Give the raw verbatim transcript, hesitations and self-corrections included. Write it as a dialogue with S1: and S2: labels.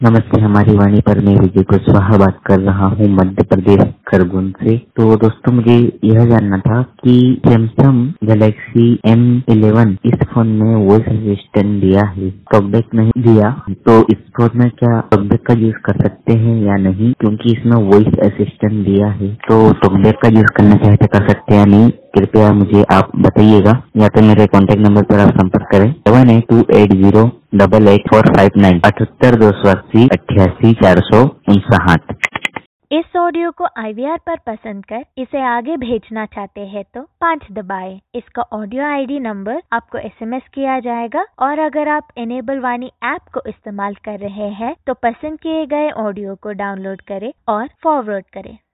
S1: नमस्ते, हमारी वाणी पर मैं विजय कुशवाहा बात कर रहा हूँ मध्य प्रदेश खरगोन से। तो दोस्तों, मुझे यह जानना था कि सैमसंग गैलेक्सी एम इलेवन इस फोन में वॉइस असिस्टेंट दिया है, टॉकबैक नहीं दिया, तो इस फोन में क्या टॉकबैक का यूज कर सकते हैं या नहीं? क्योंकि इसमें वॉइस असिस्टेंट दिया है, तो टॉकबैक का यूज करना चाहते कर सकते हैं या नहीं, कृपया मुझे आप बताइएगा। या तो मेरे कॉन्टेक्ट नंबर पर आप संपर्क करें seven eight two eight zero double eight four five nine अठहत्तर दो सौ अस्सी अट्ठासी चार सौ उनसठ।
S2: इस ऑडियो को आई वी आर पर पसंद कर इसे आगे भेजना चाहते हैं तो पाँच दबाएं। इसका ऑडियो आई डी नंबर आपको एस एम एस किया जाएगा और अगर आप इनेबल वाणी ऐप को इस्तेमाल कर रहे हैं तो पसंद किए गए ऑडियो को डाउनलोड करें और फॉरवर्ड करें।